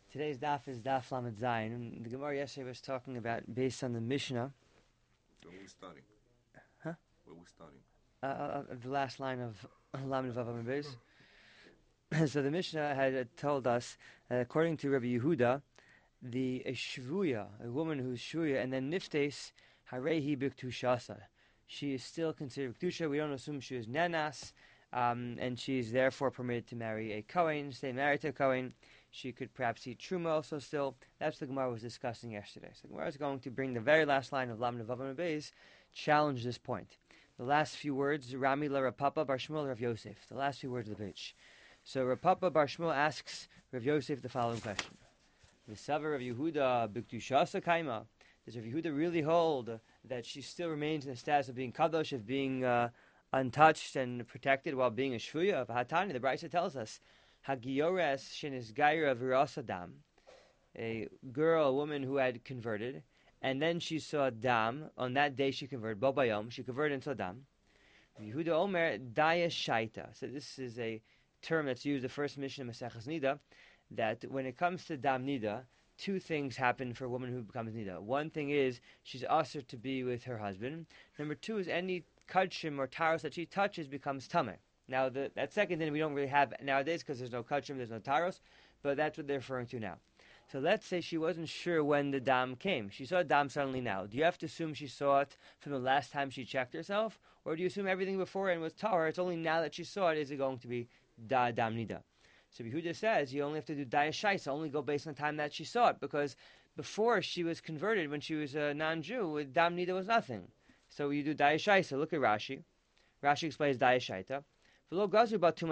Today's daf is daf Lamed Zayin. And the Gemara yesterday was talking about, based on the Mishnah. Where were we starting? Huh? Where were we starting? The last line of Lamed Vav Amud Beis. So the Mishnah had told us, according to Rabbi Yehuda, the shvuya, a woman who's shvuya, and then niftes harehi b'ktushasa. She is still considered ktusha. We don't assume she is nanas, and she is therefore permitted to marry a kohen, stay married to a kohen. She could perhaps eat truma also still. That's what the Gemara was discussing yesterday. So the Gemara is going to bring the very last line of Lamed Vav Amud Beis, challenge this point. The last few words, Rami la Rav Papa bar Shmuel Rav Yosef. The last few words of the page. So Rav Papa bar Shmuel asks Rav Yosef the following question. The Savar of Yehuda b'ktushasa kaima. Does Rav Yehuda really hold that she still remains in the status of being kadosh, of being untouched and protected while being a shvuya? Of Hatani, the Brisa tells us, Hagiyores shenis gaira v'rasadam, a girl, a woman who had converted, and then she saw dam. On that day she converted, bo bayom, she converted into dam. Yehuda Omer daya shaita. So this is a term that's used the first mission of Maseches Nida, that when it comes to dam nida, two things happen for a woman who becomes nida. One thing is she's usher to be with her husband. Number two is any kudshim or taros that she touches becomes tameh. Now that second thing we don't really have nowadays because there's no kudshim, there's no taros, but that's what they're referring to now. So let's say she wasn't sure when the dam came. She saw dam suddenly now. Do you have to assume she saw it from the last time she checked herself? Or do you assume everything before and was tahor? It's only now that she saw it is it going to be dam nida? So Yehuda says you only have to do daya shaisa, only go based on the time that she saw it, because before she was converted, when she was a non-Jew, dam nida was nothing. So you do daya shaisa. Look at Rashi. Rashi explains daya shaita. We're not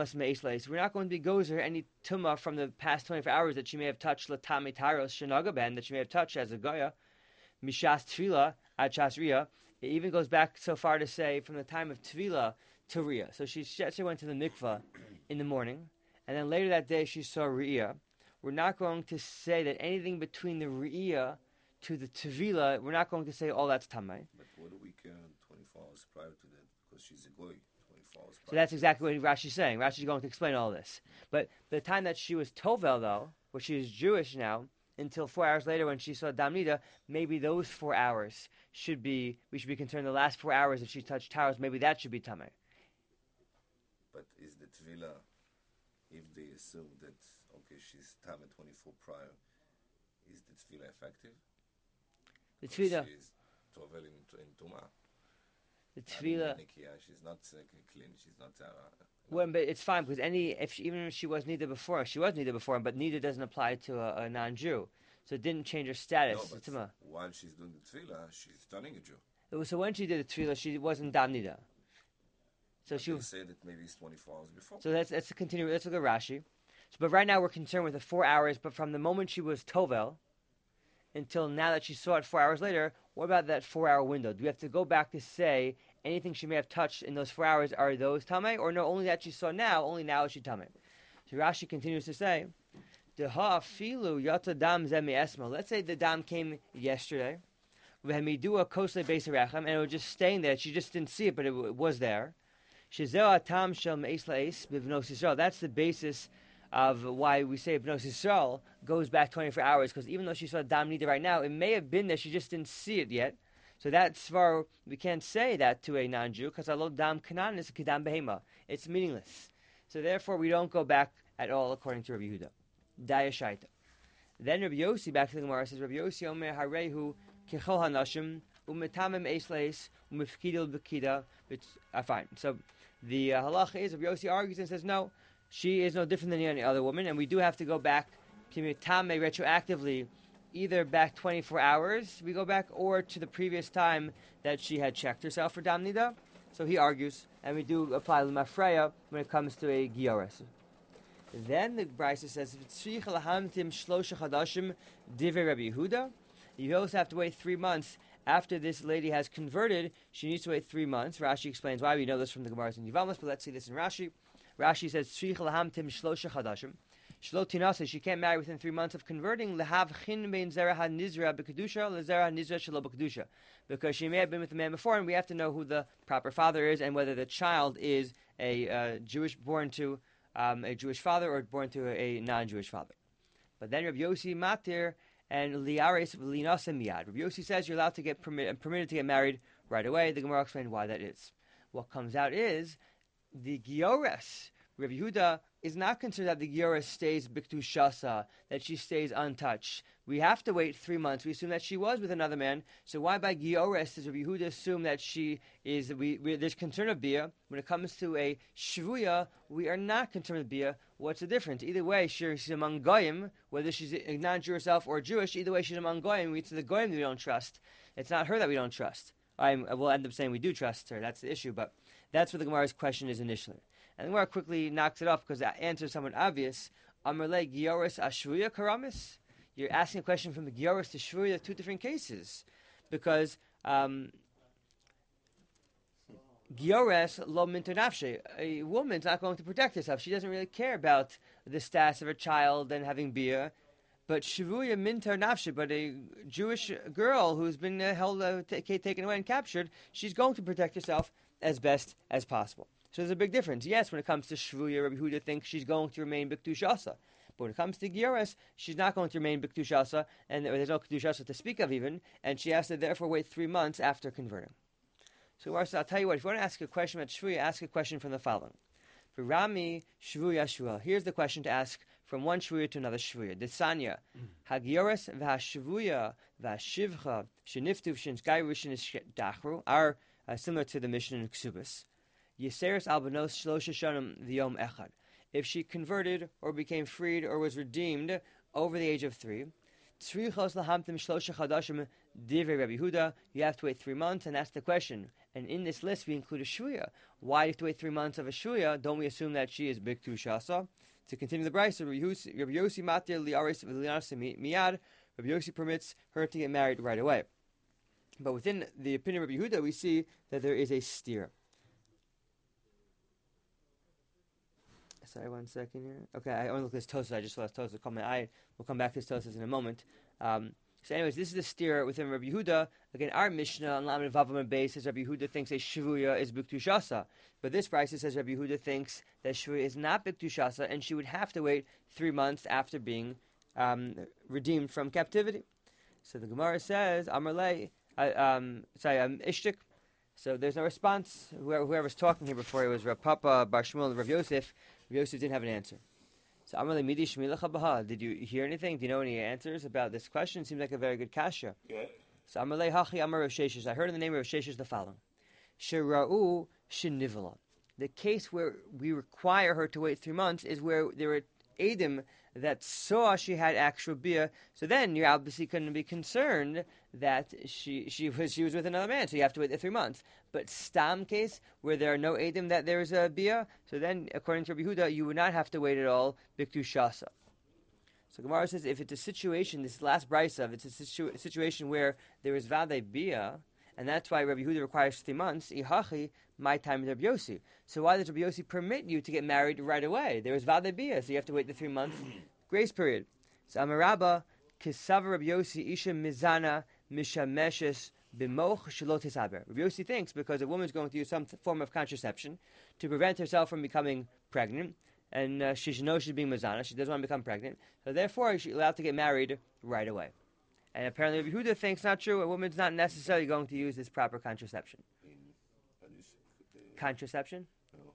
going to be gozer any tumah from the past 24 hours that she may have touched latami taros shenagaben, that she may have touched as a goya mishas tefila at shasriya. It even goes back so far to say from the time of tefila to riyah. So she went to the mikvah in the morning, and then later that day she saw riyah. We're not going to say that anything between the riyah to the tefila, we're not going to say all that's tamai. But what do we care 24 hours prior to that? Because she's a goy. So that's exactly what Rashi's saying. Rashi's going to explain all this. But the time that she was Tovel, though, where she is Jewish now, until 4 hours later when she saw Dam Nida, maybe those 4 hours we should be concerned the last 4 hours if she touched towers, maybe that should be Tameh. But is the Tvila, if they assume that, okay, she's Tameh 24 prior, is the Tvila effective? The Tvila... She's Tovel in Tumah. The tefillah, she's not clean. She's not. Well, but it's fine because even if she was neither before, but neither doesn't apply to a non-Jew, so it didn't change her status. No, but while she's doing the tefillah, she's turning a Jew. So when she did the tefillah, she wasn't dam nida. So she say that maybe it's 24 hours before. So let's continue. Let's look at Rashi. So, but right now we're concerned with the 4 hours. But from the moment she was tovel until now that she saw it 4 hours later, what about that 4 hour window? Do we have to go back to say anything she may have touched in those 4 hours are those tamei, or no? Only that she saw now, only now is she tamei. So Rashi continues to say, "Deha filu yata dam zemi esma." Let's say the dam came yesterday, v'hamidua kosle beis rechem, and it was just staying there. She just didn't see it, but it was there. Shezeh atam shel meis laes b'vnos Yisrael. That's the basis of why we say Bnos Yisrael goes back 24 hours, because even though she saw dam nida right now, it may have been there, she just didn't see it yet. So that's far, we can't say that to a non-Jew, because Allah dam kanan is kedam behema. It's meaningless. So therefore, we don't go back at all, according to Rabbi Yehuda. Daya shaita. Then Rabbi Yossi, back to the Gemara, says, Rabbi Yossi omer harehu kechol hanashim umetamem eisleis umefkidil bekida. Fine. So the halacha is, Rabbi Yossi argues and says, no, she is no different than any other woman, and we do have to go back to metame retroactively, either back 24 hours, we go back, or to the previous time that she had checked herself for dam nida. So he argues, and we do apply l'mafreya when it comes to a gioris. Then the Brisa says, you also have to wait 3 months after this lady has converted. She needs to wait 3 months. Rashi explains why. We know this from the Gemara in Yevamos, but let's see this in Rashi. Rashi says, she can't marry within 3 months of converting, because she may have been with the man before, and we have to know who the proper father is and whether the child is a Jewish born to a Jewish father or born to a non-Jewish father. But then Rabbi Yossi matir and liares linasa miyad. Rabbi Yossi says you're allowed to get permitted to get married right away. The Gemara explained why that is. What comes out is the giores. Rabbi Yehuda is not concerned that the giores stays biktushasa, that she stays untouched. We have to wait 3 months. We assume that she was with another man. So why by giores does Rabbi Yehuda assume that she is? There's concern of bia. When it comes to a shvuya, we are not concerned with bia. What's the difference? Either way, she's among goyim, whether she's a non-Jew herself or Jewish. Either way, she's among goyim. It's the goyim that we don't trust. It's not her that we don't trust. We'll end up saying we do trust her. That's the issue. But that's what the Gemara's question is initially. And the Gemara quickly knocks it off because the answer is somewhat obvious. Amarle Gioris Ashvuya Karamis. You're asking a question from the Gioris to Shvuya, two different cases. Because Giores lo mintonafshe. A woman's not going to protect herself. She doesn't really care about the status of her child and having beer. But Shvuya mintar nafshe, but a Jewish girl who's been held, taken away and captured, she's going to protect herself as best as possible. So there's a big difference. Yes, when it comes to Shvuya, Rabbi Yehuda thinks she's going to remain Biktushasa. But when it comes to Giores, she's not going to remain Biktushasa, and there's no Ktushasa to speak of even, and she has to therefore wait 3 months after converting. So I'll tell you what, if you want to ask a question about Shvuya, ask a question from the following. For Rami, Shvuya Shvuya. Here's the question to ask from one Shvuya to another Shvuya. Desanya, Hagiores v'hashvuya v'hashivcha sheniftu v'shinskai rishon dachru are similar to the mission in Ksubis. Yeseris albanos shlosha shanim v'yom echad. If she converted or became freed or was redeemed over the age of 3, tzrichos lahamtim shlosha chadashim divrei Rabbi Yehuda. You have to wait 3 months, and that's the question. And in this list we include a shvuya. Why do you have to wait 3 months of a shvuya? Don't we assume that she is biktu shasa? To continue the brayso, Rabbi Yossi matir liaris v'lianas miyad. Rabbi Yossi permits her to get married right away. But within the opinion of Rabbi Yehuda, we see that there is a steer. Sorry, 1 second here. Okay, I want to look at this Tosas. I just saw this Tosas comment. We'll come back to this Tosas in a moment. So anyways, this is the steer within Rabbi Yehuda. Again, our Mishnah on Lamed Vavam and Beis says Rabbi Yehuda thinks a Shvuya is Biktushasa. But this price says Rabbi Yehuda thinks that Shvuya is not Biktushasa, and she would have to wait 3 months after being redeemed from captivity. So the Gemara says, Amarle, Ishtik. So there's no response. Whoever's talking here before, it was Rav Papa, Bar Shmuel, and Rav Yosef. Rav Yosef didn't have an answer. So Amarle Midi Shmilacha Baha. Did you hear anything? Do you know any answers about this question? Seems like a very good kasha. Yeah. So Amarle Hachi Amar Rav Sheshes. I heard in the name of Rav Sheshes the following. Shera'u Shinivla. The case where we require her to wait 3 months is where there were Edim that saw she had actual bia. So then you're obviously going to be concerned that she was with another man. So you have to wait the 3 months. But Stam case where there are no Edim that there is a bia, so then according to Rabbi Yehuda, you would not have to wait at all Biktu Shasa. So Gemara says if it's a situation, this last brisa, if it's a situation where there is Vade bia, and that's why Rabbi Yehuda requires 3 months, Ihachi, my time is Rabbi Yossi. So why does Rabbi Yossi permit you to get married right away? There is Vade bia, so you have to wait the 3 month grace period. So Amarabba, Kisava Rabbi Yossi, Isha Mizana, Mishameshes, Bimoch Shalot Hisaber. Rabbi Yossi thinks because a woman is going to use some form of contraception to prevent herself from becoming pregnant, and she knows she's being Mizana, she doesn't want to become pregnant, so therefore she's allowed to get married right away. And apparently Rabbi Yehuda thinks not true, a woman's not necessarily going to use this proper contraception. Contraception? No.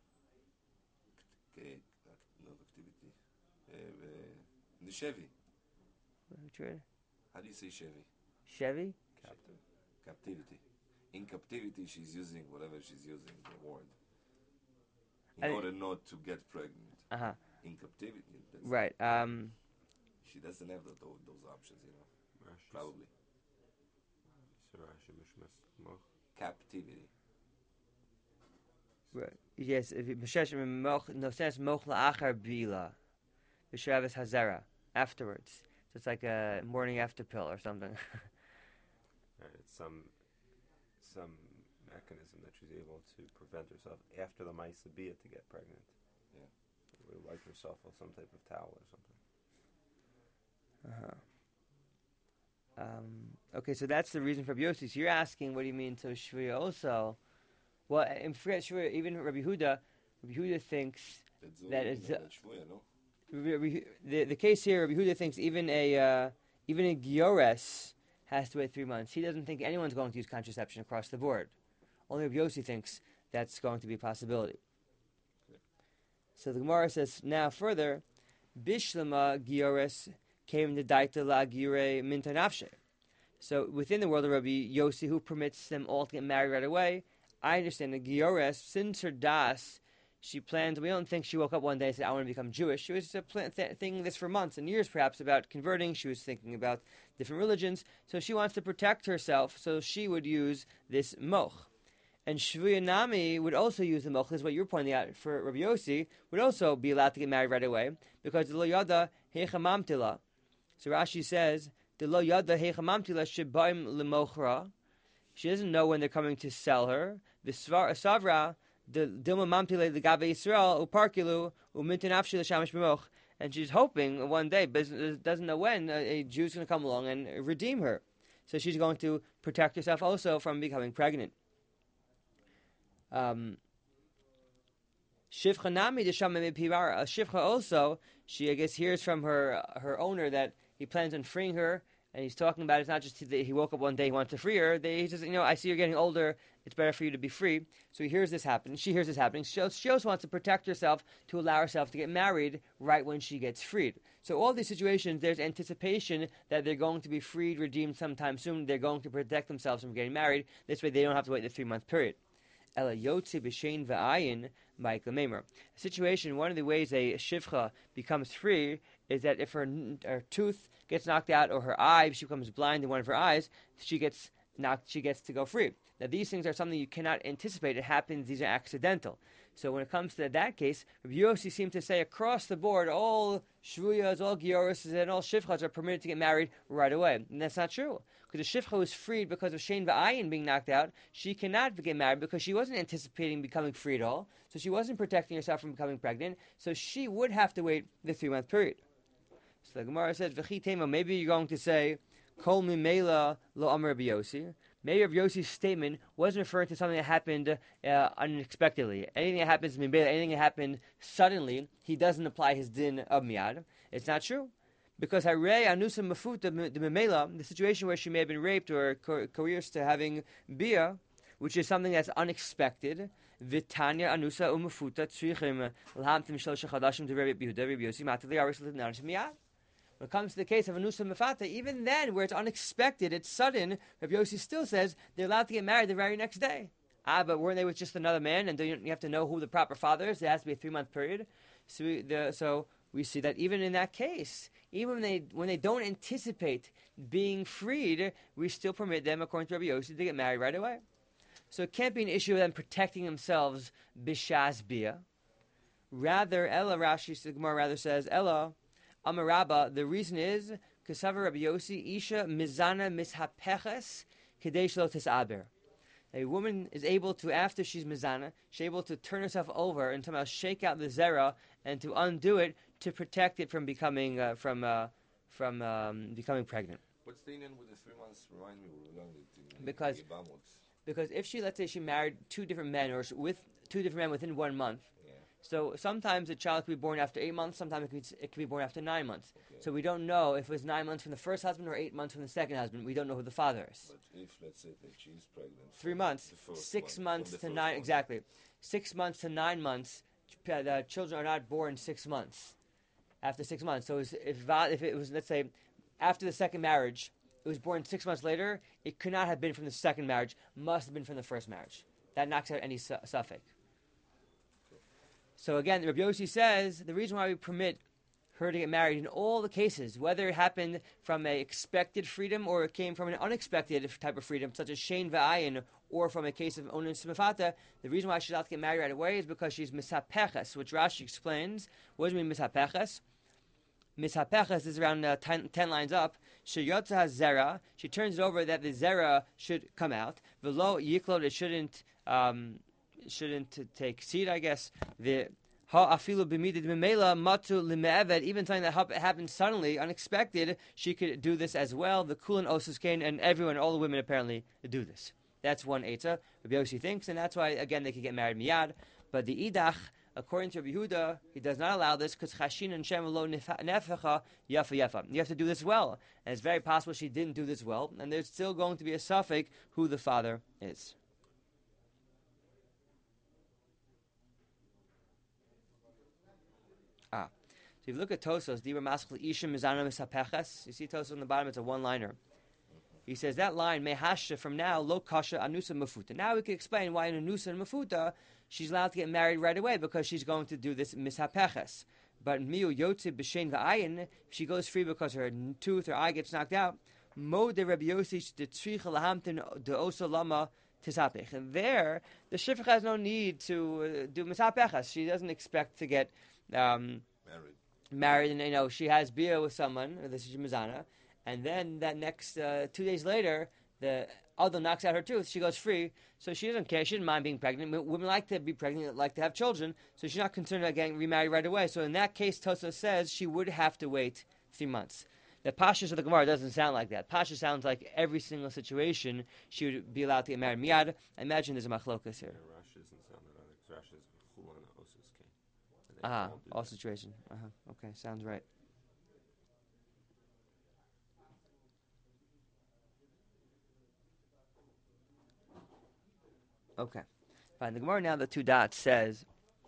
The Chevy. How do you say Chevy? Chevy? Captivity. In captivity, she's using whatever she's using, the word. In order not to get pregnant. Uh-huh. In captivity. Right. She doesn't have those options, Probably. Captivity. Right. Yes, if no sense moch la'achar bila. B'shavis hazera. Afterwards. So it's like a morning after pill or something. It's some mechanism that she's able to prevent herself after the Maisa Bia to get pregnant. Yeah. Or wipe herself with some type of towel or something. Okay, so that's the reason for Rabbi Yossi. So you're asking, what do you mean to Shvuya also? Well, and forget Shvuya, even Rabbi Huda thinks that it's... Shvuya, no? the case here, Rabbi Yehuda thinks even a Giores has to wait 3 months. He doesn't think anyone's going to use contraception across the board. Only Rabbi Yossi thinks that's going to be a possibility. So the Gemara says now further, Bishlama Giores came to Daita La Gire Mintanafshe. So within the world of Rabbi Yossi, who permits them all to get married right away, I understand that Giores, since her das, she planned, we don't think she woke up one day and said, I want to become Jewish. She was thinking this for months and years perhaps about converting. She was thinking about different religions. So she wants to protect herself, so she would use this moch. And Shvuya Nami would also use the moch. This is what you're pointing out for Rabbi Yossi, would also be allowed to get married right away because the lo yada heicha mamtila. So Rashi says, the lo yada heicha mamtila shebaim lemochra. She doesn't know when they're coming to sell her. The savra, the dilma mamtile the gabe Yisrael uparkilu umintanafshi l'shamish b'moch, and she's hoping one day, but doesn't know when, a Jew's going to come along and redeem her. So she's going to protect herself also from becoming pregnant. Shivcha nami desham pivara. Shivcha also, she I guess hears from her owner that he plans on freeing her. And he's talking about it's not just that he woke up one day, he wants to free her. He says, I see you're getting older. It's better for you to be free. So he hears this happen. She hears this happening. She also wants to protect herself to allow herself to get married right when she gets freed. So all these situations, there's anticipation that they're going to be freed, redeemed sometime soon. They're going to protect themselves from getting married. This way they don't have to wait the 3-month period. Ela yotze b'shein v'ayin ma'ikla meimer. A situation, one of the ways a shivcha becomes free is that if her tooth gets knocked out or her eye, she becomes blind in one of her eyes, she gets to go free. Now these things are something you cannot anticipate. It happens, these are accidental. So when it comes to that case, Rabbi Yossi seems to say across the board, all shvuyas, all gioris, and all shivchas are permitted to get married right away. And that's not true. Because the shivcha was freed because of shein v'ayin being knocked out. She cannot get married because she wasn't anticipating becoming free at all. So she wasn't protecting herself from becoming pregnant. So she would have to wait the 3-month period. So the Gemara says, maybe you're going to say, Kol mimela lo amar Rabbi Yossi. Maybe Rabbi Yossi's statement wasn't referring to something that happened unexpectedly. Anything that happens mimela, anything that happened suddenly, he doesn't apply his din of miyad. It's not true. Because harei anusa mafuta de mimela, the situation where she may have been raped or coerced to having bia, which is something that's unexpected, Vitanya anusa umafuta tzrichim l'hamtim shlosha chadashim to Rabbi Yehuda, Rabbi Yossi matali aris l'narish miyad. When it comes to the case of anusa mafata, even then, where it's unexpected, it's sudden, Rabbi Yossi still says they're allowed to get married the very next day. But weren't they with just another man, and you have to know who the proper father is? There has to be a 3-month period. So we see that even in that case, even when they don't anticipate being freed, we still permit them, according to Rabbi Yossi, to get married right away. So it can't be an issue of them protecting themselves b'shas bia. Rather, Ella Rashi Gemara rather says Ella Amarabba. The reason is Kasava Rabbi Yossi Isha Mizana Mishapeches Kadesh Lo Tisaber. A woman is able to, after she's mizana, she's able to turn herself over and somehow shake out the zera and to undo it to protect it from becoming becoming pregnant. What's the Indian with the 3 months? Remind me, we learned it in because if let's say she married 2 different men or with 2 different men within 1 month, so sometimes a child could be born after 8 months, sometimes it could be born after 9 months. Okay. So we don't know if it was 9 months from the first husband or 8 months from the second husband. We don't know who the father is. But if, let's say, that she's pregnant... 3 months, 6 months to 9... Exactly. 6 months to 9 months, the children are not born 6 months. After 6 months. So if it was, let's say, after the second marriage, it was born 6 months later, it could not have been from the second marriage, must have been from the first marriage. That knocks out any suffix. So again, Rabbi Yossi says the reason why we permit her to get married in all the cases, whether it happened from an expected freedom or it came from an unexpected type of freedom, such as shein v'ayin, or from a case of onus mefata, the reason why she's allowed to get married right away is because she's mishapeches, which Rashi explains. What does it mean mishapeches? Mishapeches is around 10 lines up. Sheyotza zera, she turns it over that the zera should come out. V'lo yiklod, it shouldn't take seed, I guess. The ha'afilu b'midid memela matu lime'eved, even something that happened suddenly, unexpected, she could do this as well. The kulan osus kain, and everyone, all the women apparently do this. That's one eitzah Rabbi Yossi thinks, and that's why again they could get married miyad. But the idach, According to Rabbi Yehuda, he does not allow this because chashin and shem lo nefecha yafa yafa. You have to do this well, and it's very possible she didn't do this well, and there's still going to be a suffix who the father is. So if you look at Tosos, Dibra Maskal Ishim Mizana Misapeches, you see Tosos on the bottom, it's a one-liner. He says that line, Mehasha, from now, Lo Kasha Anusa Mafuta. Now we can explain why in Anusa and Mafuta, she's allowed to get married right away because she's going to do this Misapeches. But Miu Yotze B'Shein V'ayin, if she goes free because her tooth or eye gets knocked out, Mo de Rabbi Yossi de Tzricha Lahamtin de Osa Lama Tisapech. And there, the Shifach has no need to do Misapeches. She doesn't expect to get married, and she has bia with someone, this is Mizana, and then that next 2 days later, the other knocks out her tooth, she goes free, so she doesn't care, she doesn't mind being pregnant. Women like to be pregnant, like to have children, so she's not concerned about getting remarried right away. So in that case, Tosa says she would have to wait 3 months. The Pashas of the Gemara doesn't sound like that. Pasha sounds like every single situation she would be allowed to get married. Miyad, I imagine there's a machlokas here. Rashi doesn't sound like that, because Rashi is Chulan Osus King. All situation. Okay, sounds right. Okay. Fine. The Gemara now, the 2 dots, says,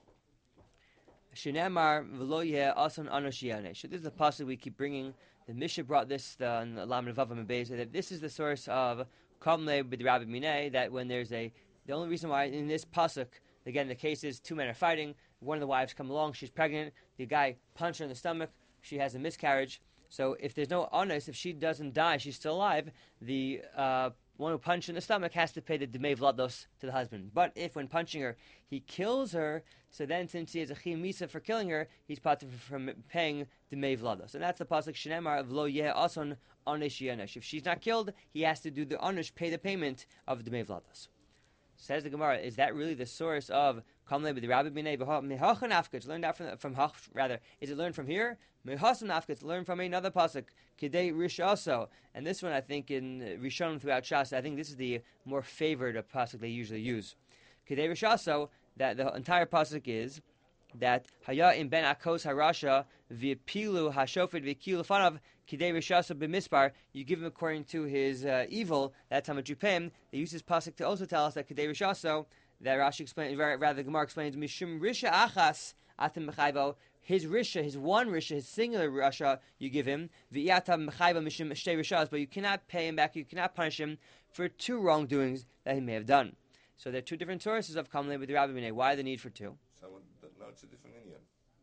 Shinemar v'lo yeh ason anosh yane. So this is the pasuk we keep bringing. The Mishnah brought this in the Lamed Vavam and Beis, that this is the source of Kamle b'd Rabbi Minei, that when there's the only reason why in this pasuk, again, the case is 2 men are fighting, one of the wives come along, she's pregnant, the guy punched her in the stomach, she has a miscarriage. So if there's no honest, if she doesn't die, she's still alive, the one who punched in the stomach has to pay the Demei Vlados to the husband. But if when punching her, he kills her, so then since he has a Chiyuv Misa for killing her, he's part from paying Demei Vlados. And that's the pasuk Shnemar V'lo Yeh Ason Onesh Yenesh. If she's not killed, he has to do the Onesh, pay the payment of Demei Vlados. Says the Gemara, is that really the source of Kamle b'd Rabbi Minei Mehachan Nafka? It's learned out from Hach, rather. Is it learned from here? Mehasan Nafka, it's learned from another pasuk, Kidei Rishaso. And this one, I think, in Rishon throughout Shas, I think this is the more favored pasuk they usually use. Kidei Rishaso, that the entire pasuk is that Haya in Ben Akos Harasha V'Pilu Hashofet V'Kilu Fanav Kidei Rishaso B'Mispar. You give him according to his evil. That's how much you pay him. They use this pasuk to also tell us that Kidei Rishaso, that Rashi explains, rather the Gemara explains, Mishum Risha Achas Atim Mechayvo. His risha, his one risha, his singular risha, you give him. V'yata mechayva mishum shtei rishas, but you cannot pay him back. You cannot punish him for 2 wrongdoings that he may have done. So there are 2 different sources of Kamle with the Rabbi Minei. Why the need for 2? Now it's a different Indian.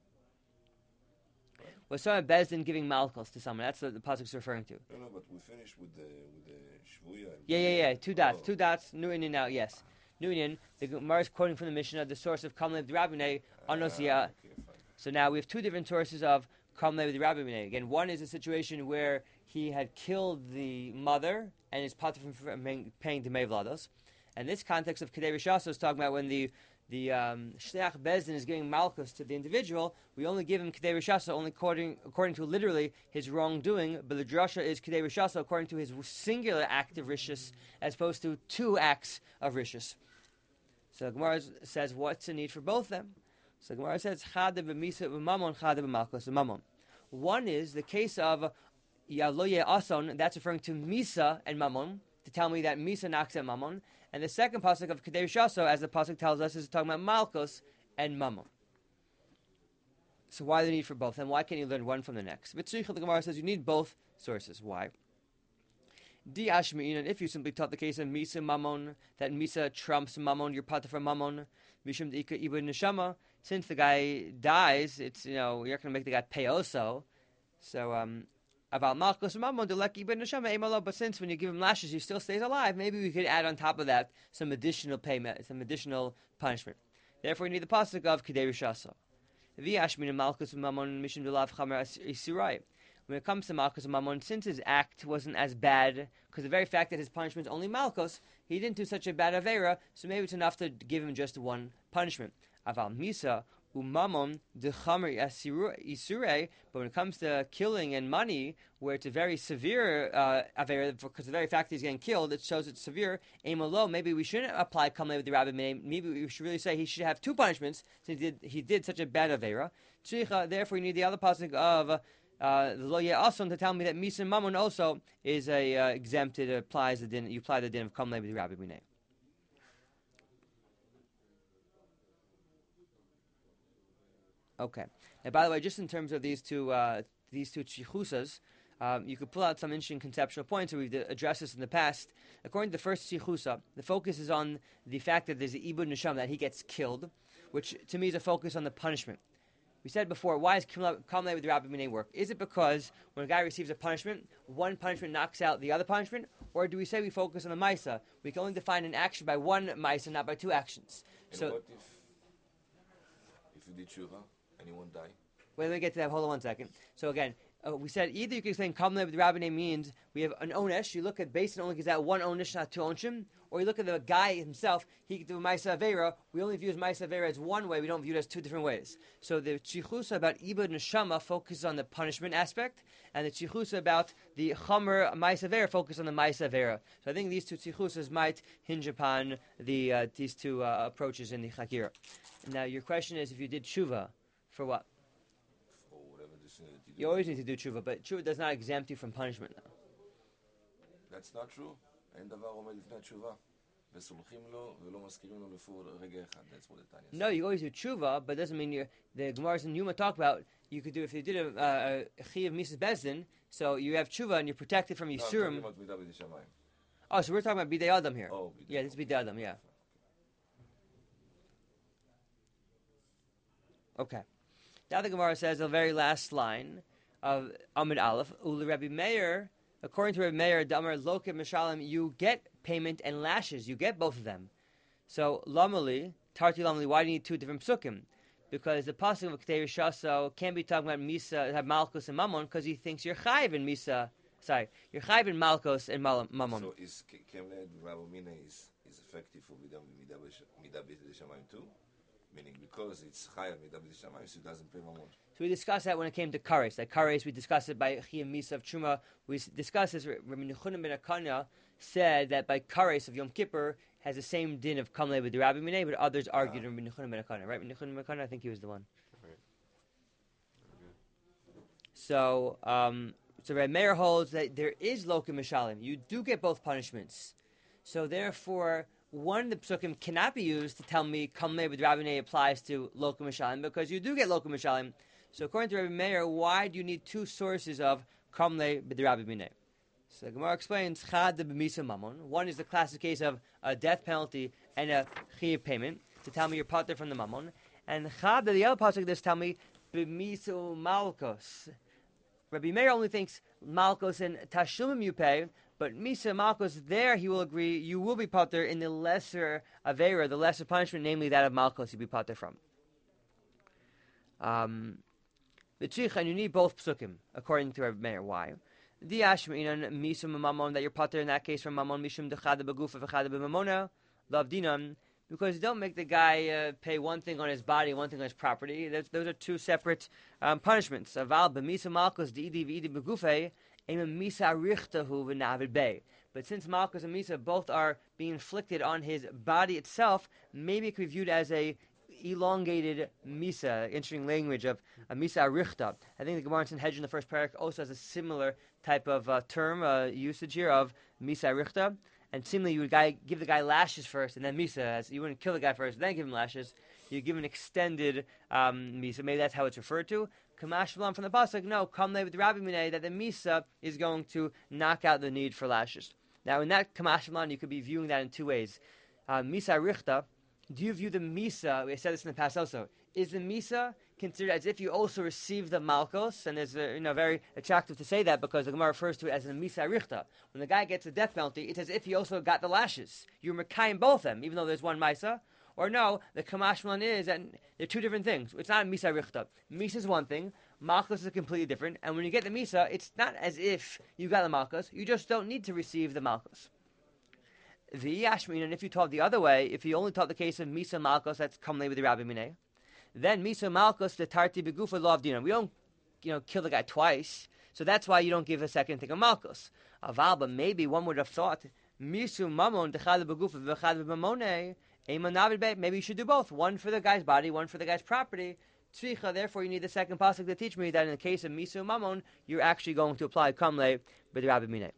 Right? Well, someone Bezdin giving malchus to someone. That's what the pasuk's referring to. No, but we finished with the shvuya. Yeah. 2 dots. 2 dots. New Indian now. Yes. New Indian. The Gemara is quoting from the Mishnah, the source of Kamle with the Rabbi Minei. Anosia. So now we have 2 different sources of Kamle with the Rabbi Minei. Again, one is a situation where he had killed the mother and is part from paying Demei Vlados. And this context of Kedei Rishaso is talking about when the Shleach Bezdin is giving malchus to the individual, we only give him Kedei Rishaso only according to literally his wrongdoing, but the drasha is Kedei Rishaso according to his singular act of rishus, as opposed to 2 acts of rishus. So Gemara says, what's the need for both of them? So Gemara says, Chade b'misa b'mamon, Chade b'malchus b'mamon. One is the case of Yaloye Ason, that's referring to Misa and Mammon, to tell me that Misa knocks at Mammon. And the second pasuk of Kedei Rishaso, as the pasuk tells us, is talking about Malchus and Mammon. So why the need for both? And why can't you learn one from the next? B'tzricha, the Gemara says you need both sources. Why? Di Ashmi'in, if you simply taught the case of Misa Mammon, that Misa trumps Mammon, you're part from Mammon, Mishum Deika Ibn Neshama, since the guy dies, it's, you're not going to make the guy pay also. So, about Malchus and Mammon, but since when you give him lashes, he still stays alive, maybe we could add on top of that some additional payment, some additional punishment. Therefore, you need the pasuk of Kedei Rishaso. When it comes to Malchus and Mammon, since his act wasn't as bad, because the very fact that his punishment is only Malchus, he didn't do such a bad avera, so maybe it's enough to give him just 1 punishment. Aval Misa, umamon dechamer isure. But when it comes to killing and money, where it's a very severe avera, because the very fact that he's getting killed, it shows it's severe. Amalo, maybe we shouldn't apply kamle with the rabbi. Maybe we should really say he should have two punishments since he did such a bad avera. Therefore, you need the other pasuk of the lo ason to tell me that misa and mammon also is a exempted. Applies the din. You apply the din of kamle with the rabbi minay. Okay. And by the way, just in terms of these two tzichusas, you could pull out some interesting conceptual points. We've addressed this in the past. According to the first tzichusa, the focus is on the fact that there's an ibud neshama, that he gets killed, which to me is a focus on the punishment. We said before, why is Kamle with the Rabbi Minay work? Is it because when a guy receives a punishment, one punishment knocks out the other punishment? Or do we say we focus on the Maisa? We can only define an action by one Maisa, not by two actions. And so, what if you did tshuva and you won't die? Wait, let me get to that. Hold on 1 second. So again, we said either you can explain Kamle with the Rabbi Minay means we have an Onesh, you look at base and only gives out one Onesh, not two Onshim, or you look at the guy himself, he can do a Maisa Avera, we only view Maisa Avera as one way, we don't view it as two different ways. So the Tzichusa about Ibud Neshama focuses on the punishment aspect, and the Tzichusa about the Chomer Maisa Avera focuses on the Maisa Avera. So I think these two Tzichusas might hinge upon these two approaches in the Chakira. Now your question is, if you did Tshuva, for what? For whatever the sin that you do. You always need to do Tshuva, but Tshuva does not exempt you from punishment now. That's not true. אין דבר עומד לפני התשובה. וסולחים לו ולא מזכירים לו לפור רגע אחד. That's what the Tanya says. No, you always do tshuva, but it doesn't mean the Gemara's in Yuma talk about, you could do, if you did a chi of Mrs. Bezdin, so you have tshuva and you're protected from Yisurim. No, I'm talking about Midah B'di Shamayim. Oh, so we're talking about Bidei Adam here. Oh, yeah, this is Bidei Adam, yeah. Okay. Now the Gemara says the very last line of Amud Aleph, Uli Rabbi Meir, according to Rabbi Meir, Damar Loke Mishalim, you get payment and lashes. You get both of them. So, Lamali, Tarti Lamali, why do you need two different psukim? Because the pasuk of Ketei Rishaso can't be talking about Misa, have Malchus and Mammon, because he thinks you're chayiv in Misa. Sorry, you're chayiv in Malchus and Mammon. So, is Kemled Rabbi Mina is effective for Midah B'di Shamayim too? Meaning, because it's chayiv Midah B'di Shamayim, so it doesn't pay Mammon. So we discussed that when it came to Kares. Like Kares, we discussed it by Chiyam Misa of Truma. We discussed this. Rabbi Nechunim ben Akanya said that by Kares of Yom Kippur has the same din of Kamle with the Rabbi Minay, but others argued Rabbi Nechunim ben Akanya. Right? Rabbi Nechunim ben Akanya, I think he was the one. Right. So Rabbi Meir holds that there is Lokim Mishalim. You do get both punishments. So therefore, one of the psukim cannot be used to tell me Kamle with Rabbi Minay applies to Lokim Mishalim, because you do get Lokim Mishalim. So according to Rabbi Meir, why do you need two sources of Kamle b'Rabbi Minay? So the Gemara explains, Chad b'misa mammon. One is the classic case of a death penalty and a chiyuv payment, to tell me you're pater from the mammon. And Chad, the other pasuk, this tell me b'misu malkos. Rabbi Meir only thinks malkos and tashumim you pay, but misa malkos, there he will agree, you will be pater in the lesser avera, the lesser punishment, namely that of malkos, you'll be pater from. The tzich, and you need both psukim, according to Rabbi Meir. Why? The ashminan misum mamon, that you're pater in that case from mamon mishum dechada begufa v'chada b'mamona lavdinan, because you don't make the guy pay one thing on his body, one thing on his property. Those are two separate punishments. Aval b'misa malchus di'idi v'idi begufe ema misa richtahu v'navid bay. But since malchus and misa both are being inflicted on his body itself, maybe it could be viewed as a elongated misa, interesting language of a misa arichta. I think the Gemara in Sanhedrin, the first parak, also has a similar type of term usage here of misa arichta. And similarly, you would give the guy lashes first, and then misa. You wouldn't kill the guy first, then give him lashes. You give an extended misa. Maybe that's how it's referred to. Kamash V'lam from the pasuk, no, Kamle with Rabbi Minay, that the misa is going to knock out the need for lashes. Now, in that Kamash V'lam, you could be viewing that in two ways. Misa arichta. Do you view the Misa, we said this in the past also, is the Misa considered as if you also receive the Malkos? And it's very attractive to say that, because the Gemara refers to it as a Misa Richta. When the guy gets a death penalty, it's as if he also got the lashes. You're Mekayim both of them, even though there's one Misa. Or no, the Kamashmalan is that they're two different things. It's not a Misa Richta. Misa is one thing, Malkos is completely different. And when you get the Misa, it's not as if you got the Malkos, you just don't need to receive the Malkos. The Yashmin, and if you taught the other way, if you only taught the case of Misa Malkos, that's Kamle with the Rabbi Minay. then Misa Malchus the Tarti Begufa law of Dinan. We don't, kill the guy twice. So that's why you don't give a second thing of Malchus. Aval, but maybe one would have thought, Misu Mamon Dechad Begufa Vechad Bemone. Maybe you should do both. One for the guy's body, one for the guy's property. Tzricha, therefore you need the second pasuk to teach me that in the case of Misu Mamon, you're actually going to apply Kamle B'Rabbi Minei.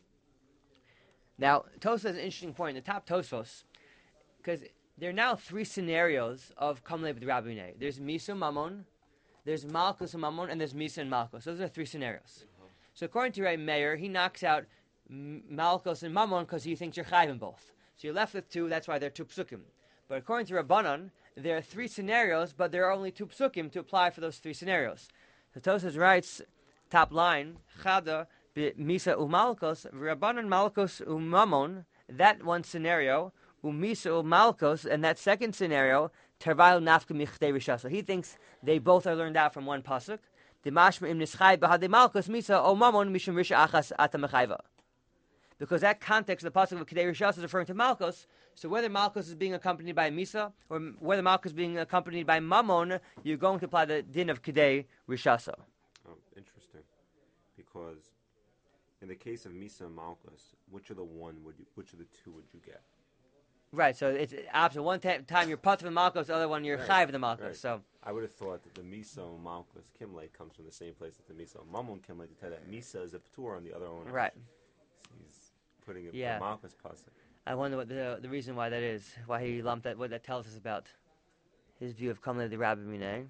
Now, Tosfos has an interesting point in the top Tosfos, because there are now three scenarios of Kamle B'Rabbi Minei. There's Misu Mamon, there's Malchus and Mamon, and there's Misa and Malchus. Those are three scenarios. So according to Ray Meir, he knocks out Malchus and Mamon because he thinks you're chayv in both. So you're left with two, that's why they're two psukim. But according to Rabbanan, there are three scenarios, but there are only two psukim to apply for those three scenarios. So Tosfos writes, top line, Chada Misa u'Malchus, Rabbanan Malchus u'Mamon, that one scenario, u'Misa u'Malchus, and that second scenario, Tervail Nafka Michdei Rishah. So he thinks they both are learned out from one pasuk. Dimashma im nischai b'hadei Malchus Misa o Mamon mishum Risha Achas ata mechayva. Because that context of the pasuk of Kedei Rishas is referring to Malchus, so whether Malchus is being accompanied by Misa or whether Malchus is being accompanied by Mammon, you're going to apply the din of Kedei Rishasa. Oh, interesting. Because in the case of Misa and Malchus, which of the two would you get? Right, so it's opposite. One time you're Patur in Malchus, the other one you're Chayv in the Malchus. Right. So I would have thought that the Misa and Malchus Kimle comes from the same place as the Misa and Mammon Kimle, to tell that Misa is a Patur on the other one. Right. He's putting it in Malchus pasuk. I wonder what the reason why that is, why he lumped that, what that tells us about his view of Kamle the Rabbi Minei.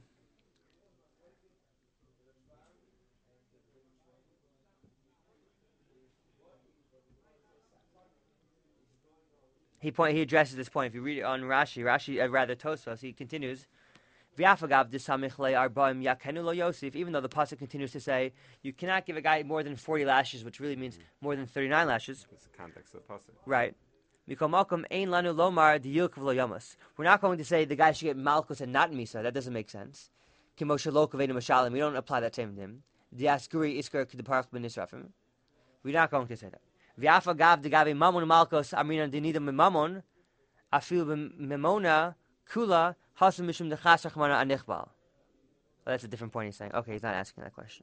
He addresses this point. If you read it on Rashi, rather Tosfos, he continues, even though the pasuk continues to say you cannot give a guy more than 40 lashes, which really means more than 39 lashes. That's the context of the pasuk. Right. We're not going to say the guy should get Malchus and not Misa. That doesn't make sense. We don't apply that same to him. We're not going to say that. Well, that's a different point he's saying. Okay, he's not asking that question.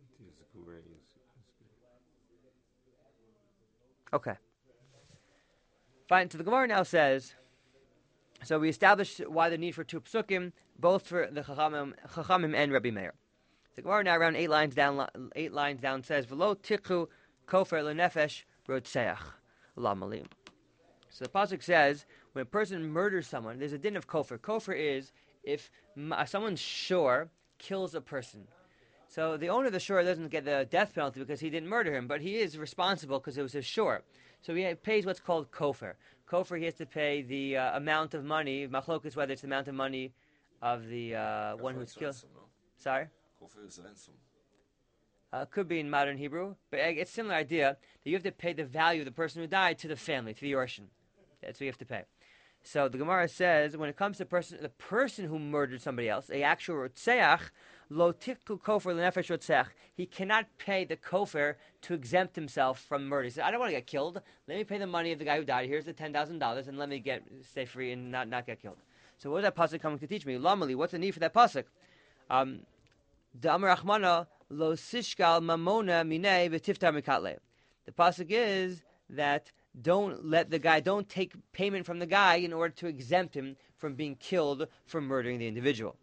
Okay. Fine. So the Gemara now says, so we established why the need for two psukim, both for the Chachamim and Rabbi Meir. The Gemara now around 8 lines down says, V'lo tikhu kofer lenefesh rotzeach lamalim. So the pasuk says, when a person murders someone, there's a din of kofer. Kofer is if someone's shore kills a person. So the owner of the shore doesn't get the death penalty because he didn't murder him, but he is responsible because it was his shore. So he pays what's called kofer. Kofer, he has to pay the amount of money. Machlok is whether it's the amount of money of the one who's killed. Ransom, no? Sorry? Kofer is ransom. Could be in modern Hebrew, but it's a similar idea that you have to pay the value of the person who died to the family, to the Yorshim. That's what you have to pay. So the Gemara says, when it comes to the person who murdered somebody else, a actual rotzeach, lo tikku kofer lenefesh rotzeach, he cannot pay the kofer to exempt himself from murder. He says, I don't want to get killed. Let me pay the money of the guy who died. Here's the $10,000, and let me stay free and not get killed. So what is that pasuk coming to teach me? Lamali, what's the need for that pasuk? The Amar Achmana lo sishkal mamona minei v'tiftar mikatle. The pasuk is that don't take payment from the guy in order to exempt him from being killed for murdering the individual.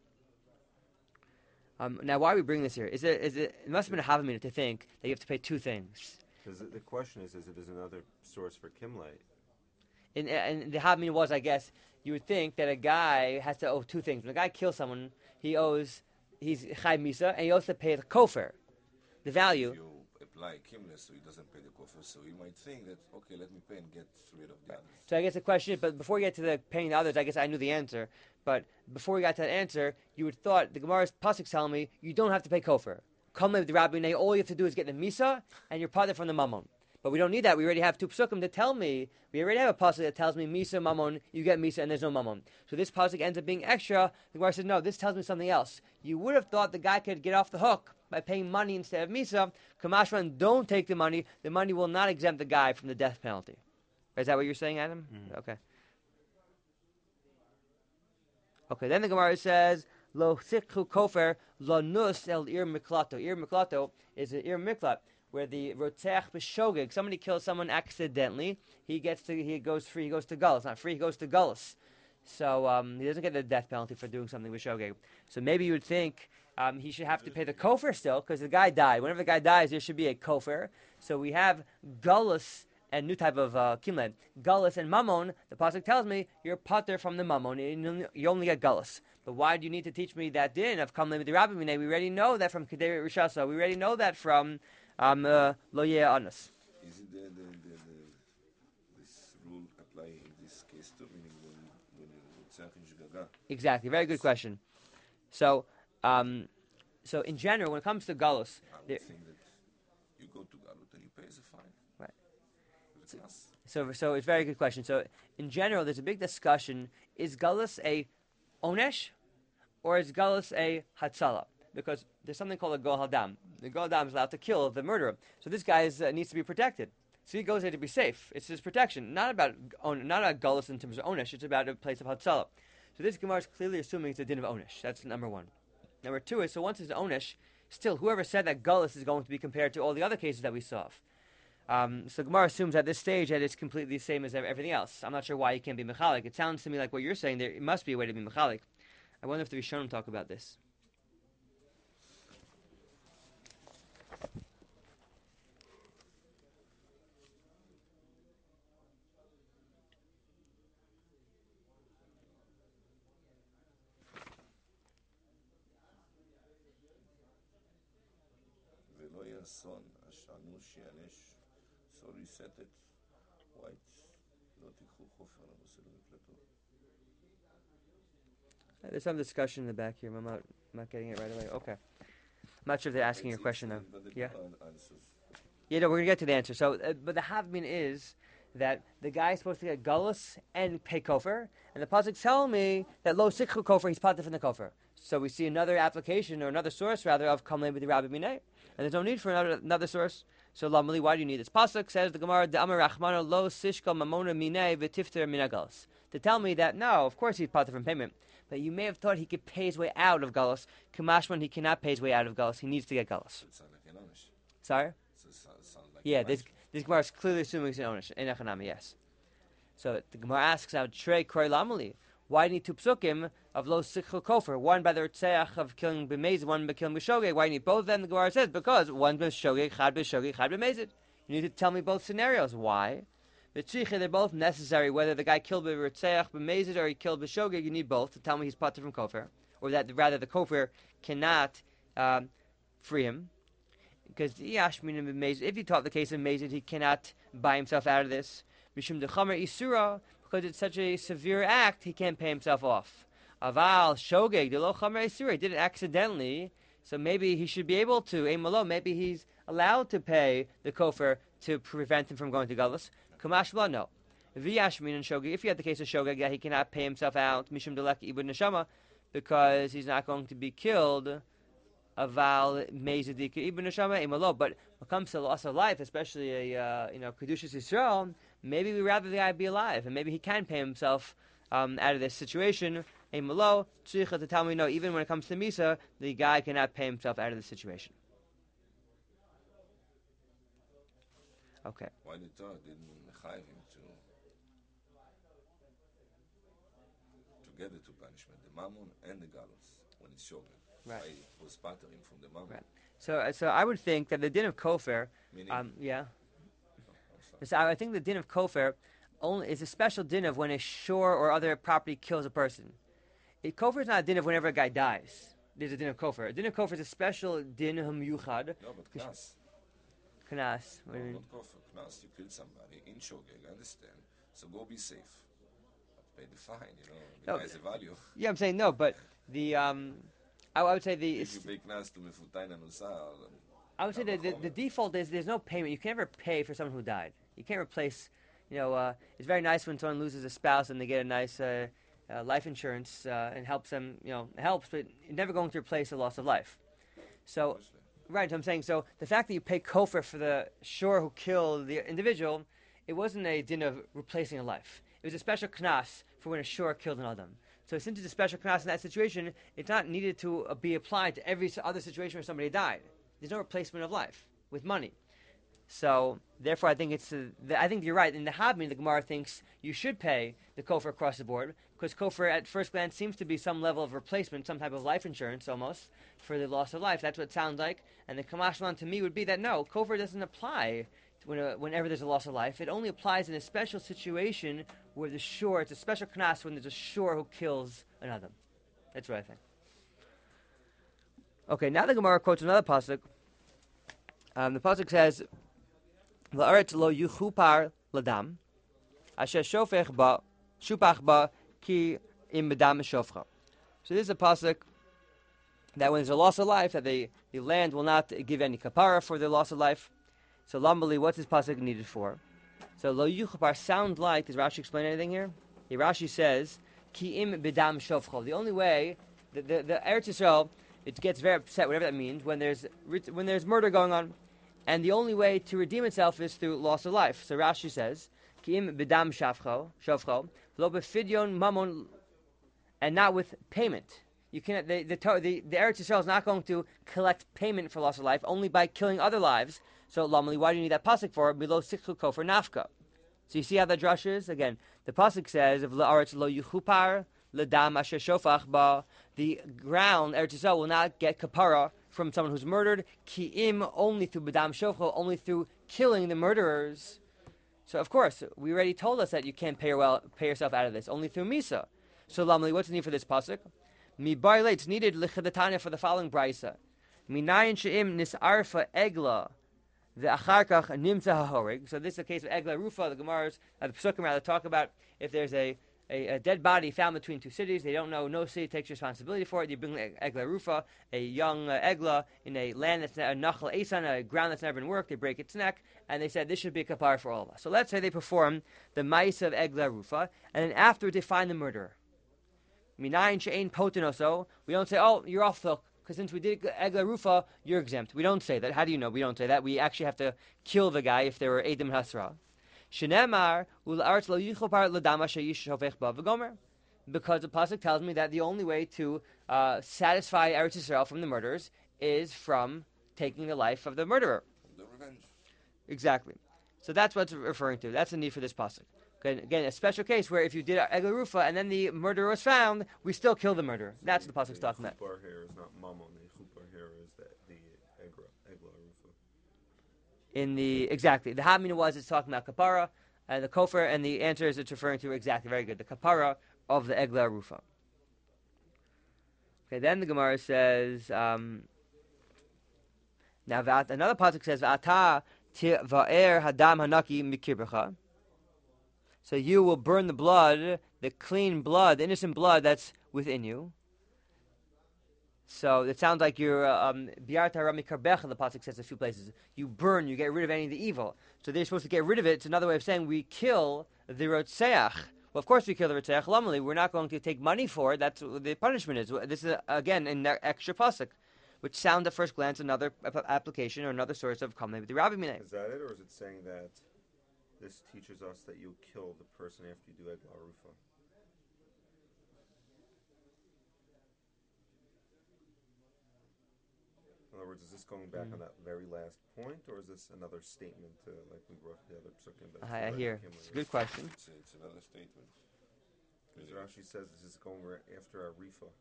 Now, why are we bringing this here? It must have been a havamina to think that you have to pay two things. The question is there's another source for Kimle? And the havamina was, I guess, you would think that a guy has to owe two things. When a guy kills someone, he's chayv misa, and he also pays the kofer, the value. If you apply kimle, so he doesn't pay the kofer, so he might think that, okay, let me pay and get rid of the others. So I guess the question is, but before we get to the paying the others, I guess I knew the answer. But before we got to that answer, you would thought, the Gemara's pasuk's telling me, you don't have to pay kofer. Come with the Rabbi, all you have to do is get the misa, and you're parted from the mammon. But we don't need that. We already have two psukim to tell me. We already have a pasuk that tells me misa, mammon, you get misa, and there's no mammon. So this pasuk ends up being extra. The Gemara says, no, this tells me something else. You would have thought the guy could get off the hook by paying money instead of misa. Kamashman, don't take the money. The money will not exempt the guy from the death penalty. Is that what you're saying, Adam? Mm-hmm. Okay. Okay, then the Gemara says, lo sikhu kofer lo nus el ir miklato. Ir miklato is an ir miklat where the rotzeach b'shogeg, somebody kills someone accidentally, he goes free, he goes to gullus. Not free, he goes to gullus. So he doesn't get the death penalty for doing something with shogeg. So maybe you would think he should have to pay the kofer still, because the guy died. Whenever the guy dies, there should be a kofer. So we have gullus and new type of kimled. Gullus and mammon, the pasuk tells me, you're pater from the mammon, you only get gullus. But why do you need to teach me that din of kamle with rabbi minay? We already know that from kedei rishasa. We already know that from lo yeh anas. Is it this rule apply in this case too? Meaning when you tzach in shgaga? Exactly. Very good question. So, so in general, when it comes to galus, I would think that you go to galut and you pay as a fine. Right. With a class. So it's a very good question. So in general, there's a big discussion: is galus a onesh, or is galus a hatzala? Because there's something called a gol hadam. The gol hadam is allowed to kill the murderer. So this guy needs to be protected. So he goes there to be safe. It's his protection, not about galus in terms of onesh. It's about a place of hatzala. So this Gemara is clearly assuming it's a din of onesh. That's number one. Number two is, so once it's onesh, still whoever said that galus is going to be compared to all the other cases that we saw. So Gemara assumes at this stage that it's completely the same as everything else. I'm not sure why he can't be mechalik. It sounds to me like what you're saying. There must be a way to be mechalik. I wonder if the Rishonim talk about this. ולא יהיה אסון, השענו שיענש, סורי סתת, ווייט, לא תיקחו חופר למסלול מפלטו. There's some discussion in the back here. I'm not getting it right away. Okay. I'm not sure if they're asking your question though. Yeah. Yeah, no, we're gonna get to the answer. So, but the havmin is that the guy is supposed to get gullus and pay kofer, and the pasuk tell me that lo sikhu kofer, he's pater from the kofer. So we see another application or another source rather of kamle with the rabbi minay, and there's no need for another source. So lamali, why do you need this? Pasuk says the Gemara the Amar Rachmana lo sishka mamona minay v'tifter minagalus, to tell me that no, of course he's pater from payment. But you may have thought he could pay his way out of galus. Kamashman, he cannot pay his way out of galus. He needs to get galus. Sorry? Yeah, this Gemara is clearly assuming it's an onish. In Echanami, yes. So the Gemara asks out, Trey Kroy Lamali, why do you need two psukim of lo sikhu kofer? One by the Ritzeach of killing b'mezid, one by killing b'shogeg. Why do you need both of them? The Gemara says, because one b'shogeg, chad b'mezid. You need to tell me both scenarios. Why? They're both necessary, whether the guy killed b'ritzeach b'mezid or he killed b'shogeg, you need both to tell me he's pater from kofer, or that rather the kofer cannot free him. Because if you taught the case of mezid, he cannot buy himself out of this. Mishum dechamer isura, because it's such a severe act, he can't pay himself off. Aval shogeg de lo chamer isura, he did it accidentally, so maybe he should be able to. Malo, maybe he's allowed to pay the kofer to prevent him from going to galus. Kamashla, no. V'yashmin and shogeg. If you had the case of shogeg, that he cannot pay himself out, mishum delek ibud neshama, because he's not going to be killed. Aval mezidika ibn neshama imalo. But when it comes to loss of life, especially a kedushas Yisrael, maybe we rather the guy be alive, and maybe he can pay himself out of this situation. Imalo tzricha to tell me no. Even when it comes to misa, the guy cannot pay himself out of the situation. Okay. Why the Torah didn't mechayiv him to get the two punishment, the mammon and the galus, when it's shogeg? Right. Why was pattering from the mammon? Right. So I would think that the din of kofer, yeah. So I think the din of kofer only is a special din of when a shore or other property kills a person. Kofer is not a din of whenever a guy dies. There's a din of kofer. A din of kofer is a special din hamyuchad. No, but knas. Knas. What do you mean? Not kofer. Knas. You killed somebody in shogeg. I understand. So go be safe. Pay the fine. The guy has a value. Yeah, I'm saying no, but the I would say the. If you pay knas to mefutayin anusar. I would say the default is there's no payment. You can never pay for someone who died. You can't replace. It's very nice when someone loses a spouse and they get a nice life insurance and helps them. It helps, but it's never going to replace the loss of life. So, right. So I'm saying so. The fact that you pay kofer for the shore who killed the individual, it wasn't a din of replacing a life. It was a special knas for when a shore killed an adam. So since it's a special knas in that situation, it's not needed to be applied to every other situation where somebody died. There's no replacement of life with money. So therefore, I think I think you're right. In the Habmin, the Gemara thinks you should pay the kofar across the board because kofar, at first glance, seems to be some level of replacement, some type of life insurance almost for the loss of life. That's what it sounds like. And the Kamashman to me would be that no, kofar doesn't apply whenever there's a loss of life. It only applies in a special situation where the shore, it's a special knas when there's a shore who kills another. That's what I think. Okay, now the Gemara quotes another pasuk. The pasuk says, "La'aretz lo yuchupar ladam, asher shofech ba shupach ba ki im bedam shofcha." So this is a pasuk that when there's a loss of life, that the land will not give any kapara for the loss of life. So Lambali, what's this pasuk needed for? So lo yuchupar sound like. Does Rashi explain anything here? Rashi says ki im bedam shofcha. The only way the Eretz Yisrael, it gets very upset, whatever that means, when there's murder going on. And the only way to redeem itself is through loss of life. So Rashi says, "Ki'im b'dam shavcho, lo b'fidyon mamon," and not with payment. You cannot. The Eretz Yisrael is not going to collect payment for loss of life, only by killing other lives. So Lamali, why do you need that pasuk for? Below sikhu kofer nafka. So you see how the drush is again. The pasuk says, "Of la'aretz lo yuchupar ledam asher shofach ba." The ground Eretz Yisrael will not get kapara from someone who's murdered, ki'im, only through bedam shofcha, only through killing the murderers. So of course, we already told us that you can't pay yourself out of this, only through misa. So Lamli, what's the need for this pasuk? Mi barle, it's needed lichadatanya for the following brisa. Minayin she'im nisarfa egla, the acharkach nimtza hahorig. So this is a case of egla rufa. The Gemaras, the Pesukim rather, talk about if there's a dead body found between two cities. They don't know. No city takes responsibility for it. You bring egla rufa, a young egla, in a land that's a nachal esan, a ground that's never been worked. They break its neck, and they said this should be a kapar for all of us. So let's say they perform the ma'isa of egla rufa, and then afterwards they find the murderer. Minayin she'ein potenoso. We don't say, oh, you're off the hook, because since we did egla rufa, you're exempt. We don't say that. How do you know? We don't say that. We actually have to kill the guy if there were edim hasra. Shenemar ul'aretz lo yichopar l'dama sheyishofech ba v'gomer, because the pasuk tells me that the only way to satisfy Eretz Yisrael from the murderers is from taking the life of the murderer. The revenge. Exactly. So that's what it's referring to. That's the need for this pasuk. Again, a special case where if you did egla rufa and then the murderer was found, we still kill the murderer. So that's what the pasuk's talking about. The chupar here is not mammon. The chupar here is the egla rufa. Exactly. The Hamina it's talking about kapara, and the kofar, and the answer is it's referring to exactly, very good, the kapara of the egla rufa. Okay, then the Gemara says, now another pasuk says, "Va'ata va'er hadam hanaki mikirbecha." So you will burn the blood, the clean blood, the innocent blood that's within you. So it sounds like you're biarta rami karbecha. The pasuk says a few places. You burn, you get rid of any of the evil. So they're supposed to get rid of it. It's another way of saying we kill the rotzeach. Well, of course we kill the rotzeach. Lamali, we're not going to take money for it. That's what the punishment is. This is again an extra pasuk, which sounds at first glance another application or another source of kamei with the Rabbi Minay. Is that it, or is it saying that this teaches us that you kill the person after you do egla rufa? In other words, is this going back on that very last point, or is this another statement like we brought the other psukim? I hear. It's a good question. It's another statement. Because Rashi says this is going after a rifa.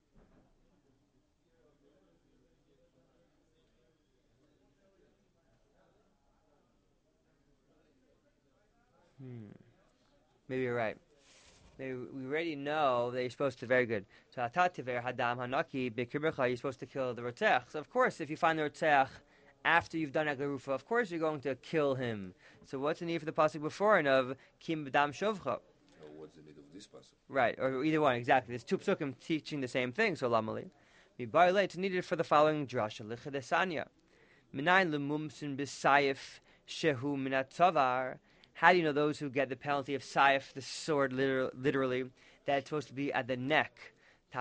Maybe you're right. We already know that you're supposed to. Very good. So atativer hadam hanaki b'kirbecha. You're supposed to kill the rotzeach. So of course, if you find the rotzeach after you've done egla rufa, of course you're going to kill him. So what's the need for the pasuk before and of kim b'dam shovcha? Or what's the need of this pasuk? Right, or either one. Exactly. There's two psukim teaching the same thing. So lamali, mibarle. It's needed for the following drasha lichadesanya. Minayin lemumsin b'sayif shehu minatzavar. How do you know those who get the penalty of saif, the sword, literally, that it's supposed to be at the neck? So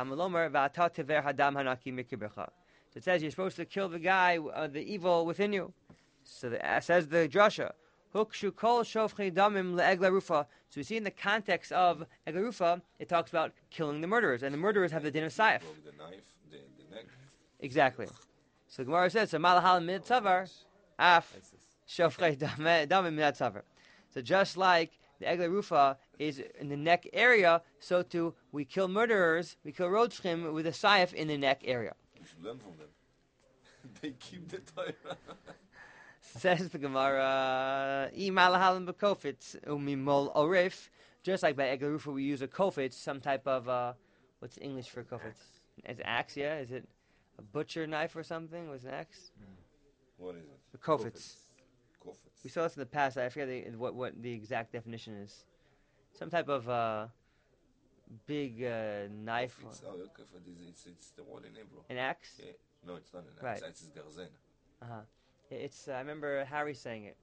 it says you're supposed to kill the guy, the evil within you. So says the drasha, Hukshu kol shofchei damim le'egla rufa. So we see in the context of egla rufa, it talks about killing the murderers, and the murderers have the din of saif. Broke the knife, the neck. Exactly. So the Gemara says, so malahal mid tzavar, af ISIS. shofchei damim mid tzavar. So just like the egla rufa is in the neck area, so too we kill murderers, we kill rotzchim with a saif in the neck area. We should learn from them. They keep the Torah. Says the Gemara, "Imalahalim b'kofitz umimol orif." Just like by egla rufa, we use a kofitz, some type of what's English for kofitz? As axe, yeah? Is it a butcher knife or something? Was an axe? What is it? A kofitz. Kofetz. We saw this in the past. I forget what the exact definition is. Some type of big knife. Kofetz. Oh, okay. It's the word in Hebrew. An axe? Yeah. No, it's not an Right. axe. It's garzen. It's. I remember Harry saying it.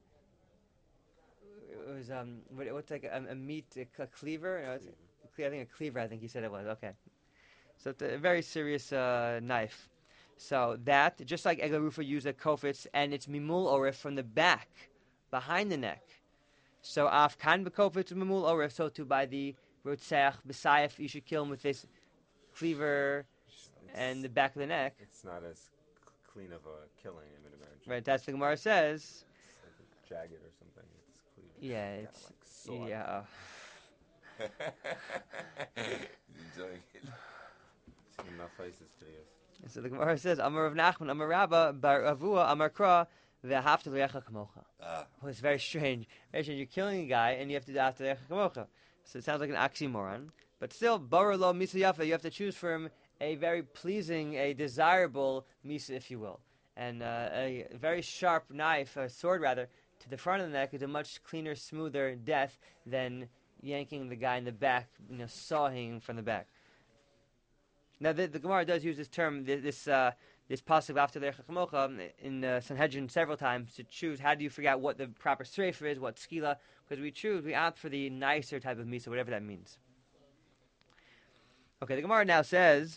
It was what's like a meat a cleaver? You know, I think a cleaver. I think he said it was. Okay. So it's a very serious knife. So that, just like egla rufa used a kofitz, and it's mimul orif from the back, behind the neck. So af kan bekofitz mimul orif. So too by the rotzach b'sayif, you should kill him with this cleaver and the back of the neck. It's not as clean of a killing, I would imagine. Right. That's the Gemara says. It's like jagged or something. It's clean. Yeah. Kinda It's like sword. yeah. Enjoying it. Enough ISIS videos. So the Gemara says, Amar Rav Nachman, Amar Rabba, Bar Avua, Amar Kra, Ve'ahavta l'recha kamocha. Ah, Oh, it's very strange. Very strange. You're killing a guy, and you have to do after l'recha kamocha. So it sounds like an oxymoron. But still, Bar lo misa yafa, you have to choose for him a very pleasing, a desirable misa, if you will. And a very sharp knife, or sword rather, to the front of the neck is a much cleaner, smoother death than yanking the guy in the back, sawing him from the back. Now, the Gemara does use this term, this pasuk after the Chamocha in Sanhedrin several times to choose how do you figure out what the proper streifer is, what skila, because we opt for the nicer type of misa, whatever that means. Okay, the Gemara now says,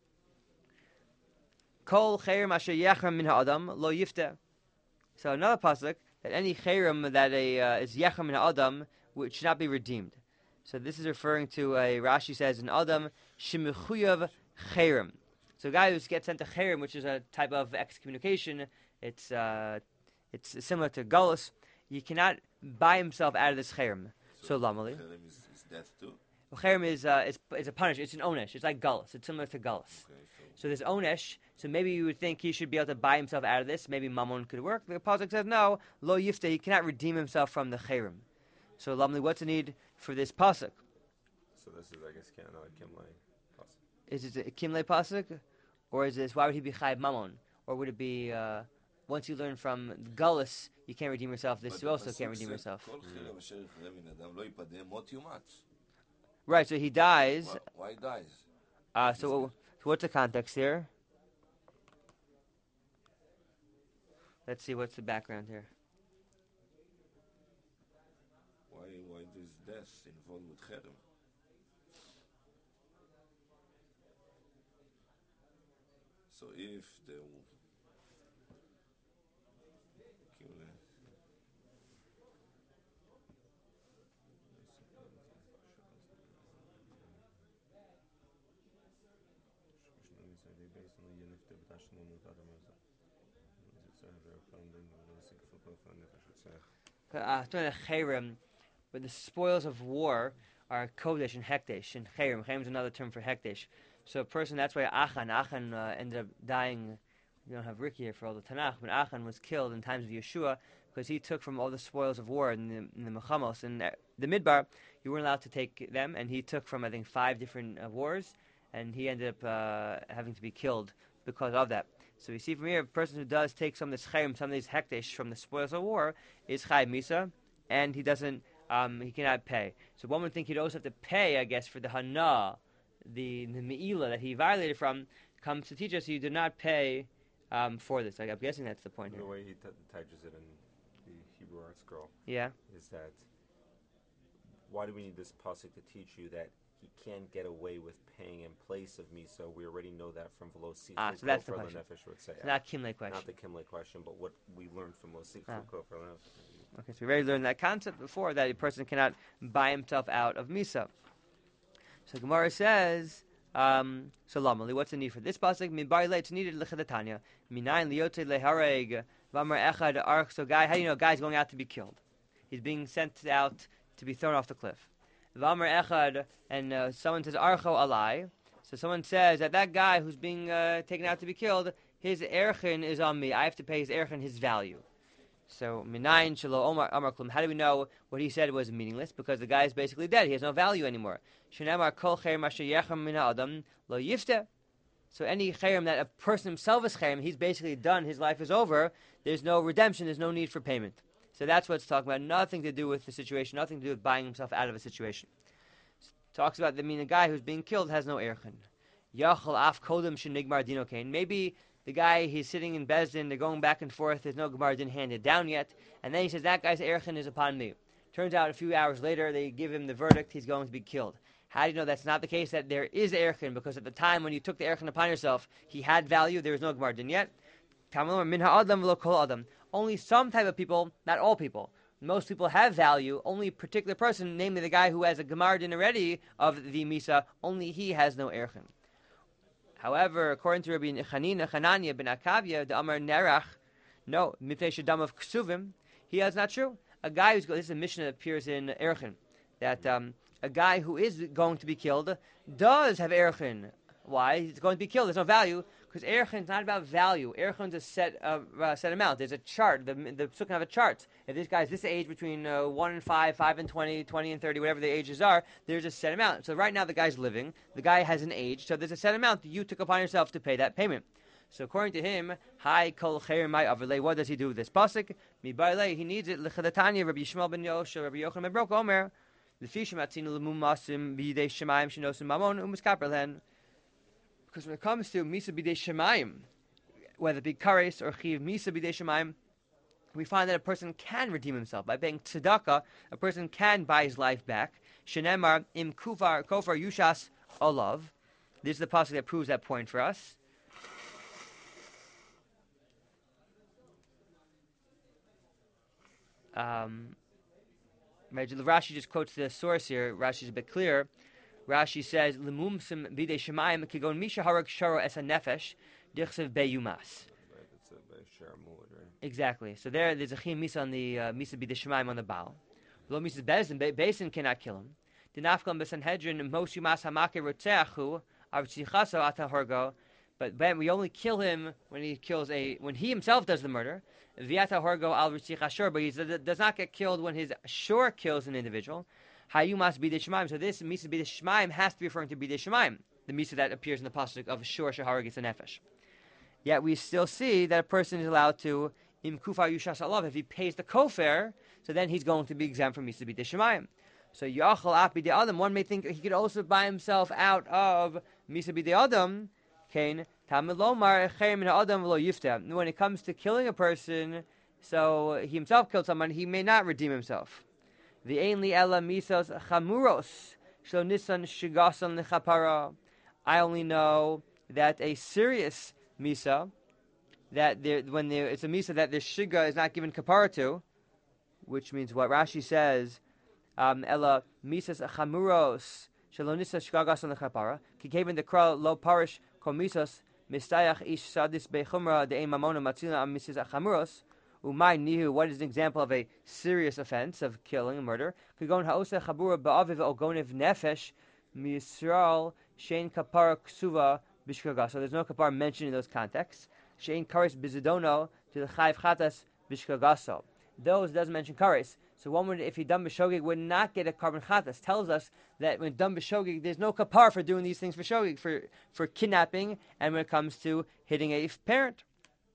Kol chayrim asher yechram min ha'adam lo yifta. So another pasuk, that any chayrim that is yechram min ha'adam which should not be redeemed. So this is referring to a Rashi says an adam shemechuyav chayrim. So a guy who gets sent to chayrim, which is a type of excommunication, it's similar to galus. He cannot buy himself out of this chayrim. So lamali. Cherem is death too. Chayrim is it's a punishment. It's an onesh. It's like galus. It's similar to galus. Okay, So this onesh. So maybe you would think he should be able to buy himself out of this. Maybe mammon could work. The pasuk says no. Lo yifta. He cannot redeem himself from the chayrim. So lamali, what's the need for this pasuk? So this is, I guess, another Kimlay pasuk. Is it a kimle pasuk, or is this why would he be chayv mammon, or would it be once you learn from galus you can't redeem yourself? This But you the also pasuk can't redeem said, yourself. "Kol cherem asher yechrem min adam lo yipadeh mot yumatz." Right. So he dies. Why dies? So what's the context here? Let's see what's the background here. Why is death involved with cherem? So if the But the spoils of war are kodesh and hekdesh, and chayrim. Chayrim is another term for hekdesh. So a person, that's why Achan ended up dying. You don't have Rick here for all the Tanakh, but Achan was killed in times of Yeshua because he took from all the spoils of war in the Mechamos. And the Midbar, you weren't allowed to take them, and he took from, I think, 5 different wars, and he ended up having to be killed because of that. So you see from here, a person who does take some of this chayim, some of these hekdesh from the spoils of war, is chayv misa, and he doesn't, he cannot pay. So one would think he'd also have to pay, I guess, for the hana, the me'ilah that he violated from, comes to teach us you do not pay for this. I'm guessing that's the point here. The way he touches it in the Hebrew Art Scroll Yeah. is that why do we need this pasuk to teach you that he can't get away with paying in place of Misa? We already know that from Velosik. So that's the question. Nefesh would say. It's not Kimle question. Not the Kimle question, but what we learned from Velosik. Okay, so we already learned that concept before, that a person cannot buy himself out of Misa. So Gemara says, so Lamali, what's the need for this pasuk? Min bar le, it's needed lechadatanya. Minayin liyote lehareg v'amar echad arch. So guy, how do you know a guy's going out to be killed? He's being sent out to be thrown off the cliff. V'amar echad, and someone says archo alai. So someone says that guy who's being taken out to be killed, his erchin is on me. I have to pay his erchin, his value. So minayin shelo amar klum. How do we know what he said was meaningless? Because the guy is basically dead. He has no value anymore. Shenamar kol cherem asher yechem min ha'adam lo yifte. So any cherem that a person himself is cherem, he's basically done. His life is over. There's no redemption. There's no need for payment. So that's what it's talking about. Nothing to do with the situation. Nothing to do with buying himself out of a situation. It talks about the guy who's being killed has no erchin. Yachal af kodem shenigmar dino kain. Maybe the guy, he's sitting in Bezdin, they're going back and forth, there's no Gemara din handed down yet, and then he says, that guy's erchin is upon me. Turns out a few hours later, they give him the verdict, he's going to be killed. How do you know that's not the case, that there is erchin? Because at the time when you took the erchin upon yourself, he had value, there was no Gemara din yet. Only some type of people, not all people. Most people have value, only a particular person, namely the guy who has a Gemara din already of the Misa, only he has no erchin. However, according to Rabbi Hanania ben Akavia, the Amar Nerach, no, Mipnei Shadam of Ksuvim, that's not true. A guy this is a mission that appears in Erchin, that a guy who is going to be killed does have Erchin. Why? He's going to be killed. There's no value, because Erchin is not about value. Erchin is a set amount. There's a chart. The Psukim have a chart. If this guy's this age between 1 and 5, 5 and 20, 20 and 30, whatever the ages are, there's a set amount. So right now the guy's living. The guy has an age. So there's a set amount that you took upon yourself to pay that payment. So according to him, Hi kol cher mai avalei. What does he do with this pasuk? Mi bailei. He needs it. Lechadatanya Rabbi Yishmael ben Yosha, Rabbi Yochanan ben Broka Omer. Lefishim atzinu lemumasim b'yidei shemayim shenosim mamon u'muskaper lehen. Because when it comes to Misa B'dei Shemayim, whether it be Kares or Chiv Misa B'dei Shemayim, we find that a person can redeem himself. By paying tzedakah, a person can buy his life back. Shenemar im kofar yushas olav. This is the passage that proves that point for us. Rashi just quotes the source here. Rashi is a bit clearer. Rashi says, "Lemumsim bidei shemayim kigon misha harag sharo es nefesh dichsev beyumas." Exactly. So there's a chiyuv misa on the misa bidei shemayim on the Baal. Lo misa bezin cannot kill him. Dinafkam b'Sanhedrin mos yumas hamake rotzeachu avtzichaso atahorgo. But then we only kill him when he himself does the murder. Viata horgo al ritzich but he does not get killed when his shore kills an individual. Hayumas bidei shemaim. So this misa bidei shemaim has to be referring to bidei shemaim, the misa that appears in the pasuk of shor sheharagis and nefesh. Yet we still see that a person is allowed to im kufar yushas alav. If he pays the kofar, so then he's going to be exempt from misa bidei shemaim. So yachal ap bidei adam. One may think he could also buy himself out of misa bidei adam. Kain tamilomar echem min adam v'lo yifta. When it comes to killing a person, so he himself killed someone, he may not redeem himself. The ainli ella misos chamuros shlo nisan shigasan lechapara. I only know that a serious misa, it's a misa that the shiga is not given kapara to, which means what Rashi says, ella misas chamuros shlo nisan shigasan lechapara. Kikevin the kral lo parish komisos mistayach ish sadis bechumra de mamona matzina am misas chamuros. Umay nihu, what is an example of a serious offense of killing and murder? Kagon haosa chabura ba'aviv ogonev nefesh misral shein kapara ksuva bishkaga. So there's no kapara mentioned in those contexts. Shein kares bizidono to the chayv chatas bishkagaso. Those doesn't mention kares. So one would, if he done b'shogig, would not get a carbon chatas. Tells us that when done b'shogig, there's no kapar for doing these things for shogig, for kidnapping, and when it comes to hitting a parent.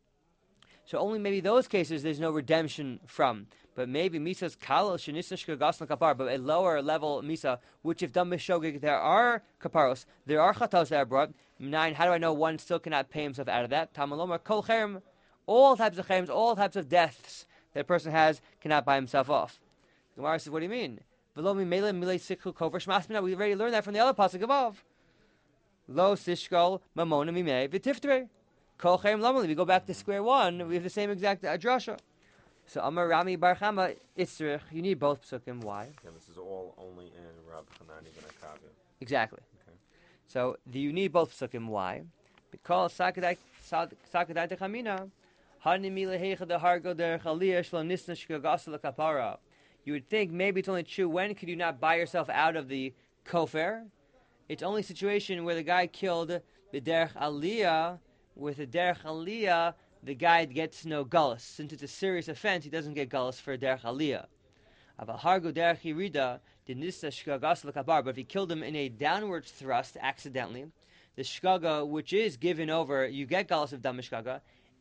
So only maybe those cases there's no redemption from. But maybe Misa's Kal Shanisa Shkagasna Kapar, but a lower level Misa, which if done Bishogig, there are Kaparos, there are Chatos that are brought. 9, how do I know one still cannot pay himself out of that? Tamalomar Kol Cherem, all types of Cherems, all types of deaths that a person has cannot buy himself off. The Gemara says, what do you mean? We already learned that from the other pasuk above. Lo Sishkol Mamona Mimei Vitiftre. We go back to square one. We have the same exact drasha. So Amar Rami Bar Chama Itzrich. You need both psukim. Why? Again, this is all only in Rab Hanani ben Akavia. Exactly. Okay. So you need both psukim. Why? Because Sakadai Techamina. You would think maybe it's only true. When could you not buy yourself out of the kofar? It's only a situation where the guy killed the derech aliyah. With the derech aliyah, the guy gets no gullus. Since it's a serious offense, he doesn't get gullus for derech aliyah. But if he killed him in a downward thrust accidentally, the shkaga, which is given over, you get gullus of dam shkaga.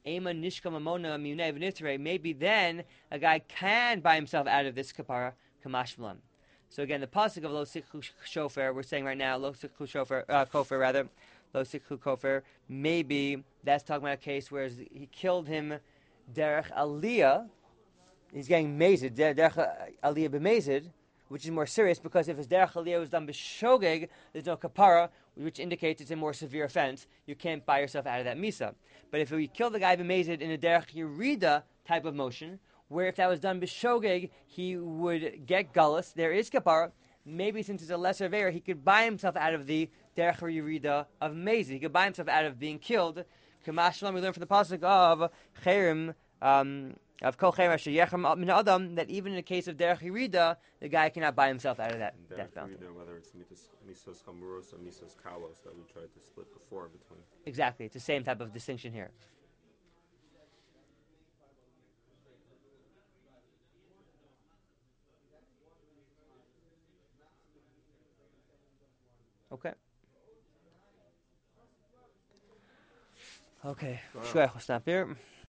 Maybe then a guy can buy himself out of this kapara kamashmalan. So again, the pasuk of lo sikhu shofar, we're saying right now, lo sikhu shofar, kofar rather, lo sikhu kofar, maybe that's talking about a case where he killed him derech aliyah, he's getting mazed, derech aliyah b'mazed, which is more serious because if his derech aliyah was done b'shogeg, there's no kapara, which indicates it's a more severe offense. You can't buy yourself out of that misa. But if we kill the guy b'mazed in a derech yerida type of motion, where if that was done b'shogeg, he would get gullus, there is kapara. Maybe since it's a lesser veir, he could buy himself out of the derech yerida of mazed. He could buy himself out of being killed. Kamashlam, we learn from the pasuk of Cherim, of Kol Cherim Asher Yechem Min Adam, that even in the case of derech yerida, the guy cannot buy himself out of that death penalty. Whether it's misos chamuros or misos kalos that we tried to split before between. Exactly, it's the same type of distinction here. Okay. Okay. Shkoyach, we'll stop here.